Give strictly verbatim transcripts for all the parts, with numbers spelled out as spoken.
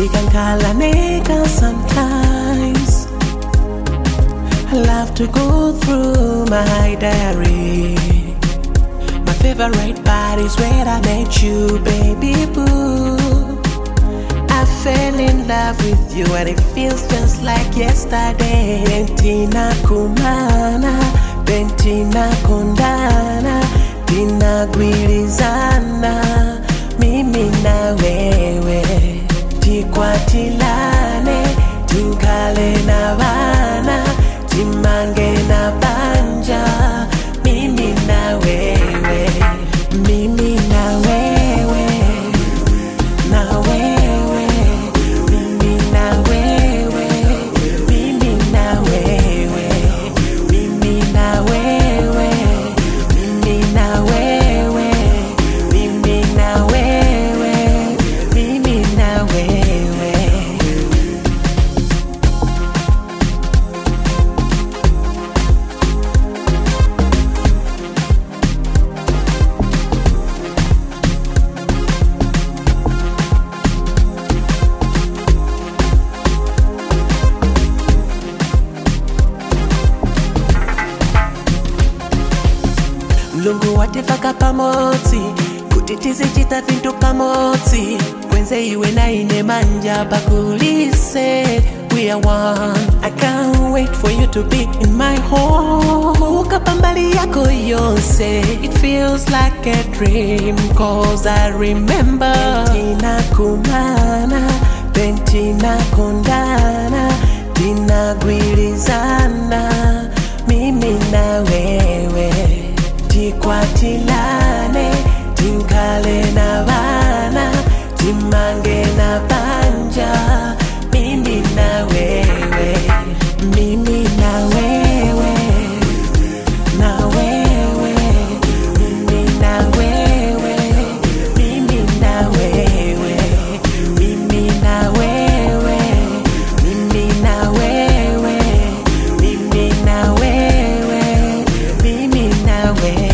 Nikankala neka sometimes. I love to go through my diary. My favorite part is where I met you, baby boo. I fell in love with you and it feels just like yesterday. Bentina kumana, bentina kondana, tina gwilizana, mimi na wewe. Tikwatilane, tinkale na vana, timange na banja, mimi na wewe. Mimi na wewe, na wewe, mimi na wewe, mimi na wewe, mimi na wewe, mimi na wewe, mimi na wewe, mimi na wewe. Mlungu watefaka pamoti, kutitizi chita vintu pamoti. Kwenze iwe na ine manja bakulise, we are one. I can't wait for you to be in my home. Ukapambali yako yonse, it feels like a dream, cause I remember. Bentina kumana, bentina kondana, tina gwilizana, mimi na wewe. Tikwatilane, tinkale na vana, timange na banja, mimi na wewe, mimi na wewe, na wewe, mimi na wewe, mimi na wewe, mimi na wewe, mimi na wewe, mimi na wewe, mimi na wewe.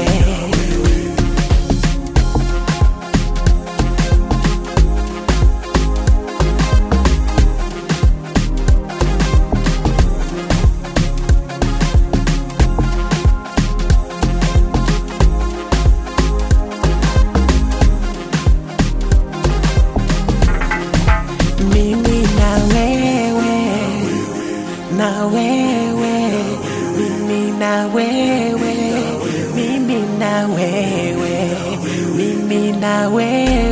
Na wewe, mimi na wewe, mimi na wewe, mimi na wewe.